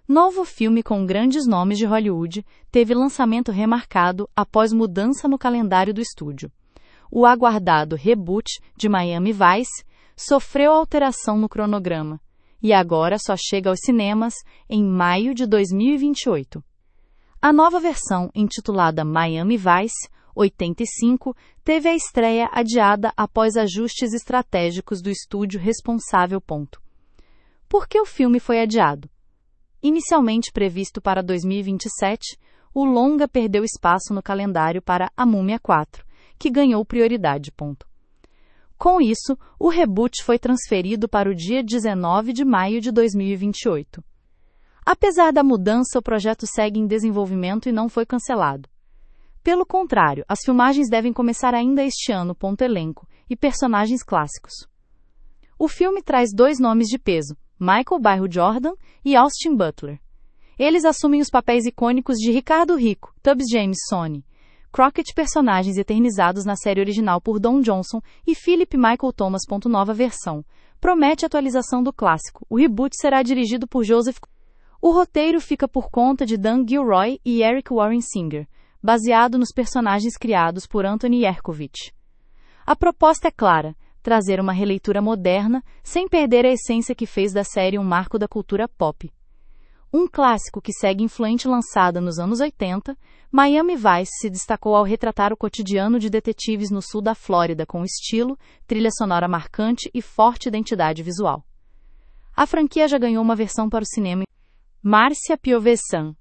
Novo filme com grandes nomes de Hollywood teve lançamento remarcado após mudança no calendário do estúdio. O aguardado reboot de Miami Vice sofreu alteração no cronograma e agora só chega aos cinemas em maio de 2028. A nova versão, intitulada Miami Vice 85, teve a estreia adiada após ajustes estratégicos do estúdio responsável. Por que o filme foi adiado? Inicialmente previsto para 2027, o longa perdeu espaço no calendário para A Múmia 4, que ganhou prioridade. Com isso, o reboot foi transferido para o dia 19 de maio de 2028. Apesar da mudança, o projeto segue em desenvolvimento e não foi cancelado. Pelo contrário, as filmagens devem começar ainda este ano. Elenco e personagens clássicos. O filme traz 2 nomes de peso, Michael Bairro Jordan e Austin Butler. Eles assumem os papéis icônicos de Ricardo Rico, Tubbs James Sonny, Crockett, personagens eternizados na série original por Don Johnson, e Philip Michael Thomas. Nova versão promete atualização do clássico. O reboot será dirigido por Joseph. O roteiro fica por conta de Dan Gilroy e Eric Warren Singer, baseado nos personagens criados por Anthony Yerkovich. A proposta é clara: trazer uma releitura moderna, sem perder a essência que fez da série um marco da cultura pop. Um clássico que segue influente lançada nos anos 80, Miami Vice se destacou ao retratar o cotidiano de detetives no sul da Flórida com estilo, trilha sonora marcante e forte identidade visual. A franquia já ganhou uma versão para o cinema. Márcia Piovesan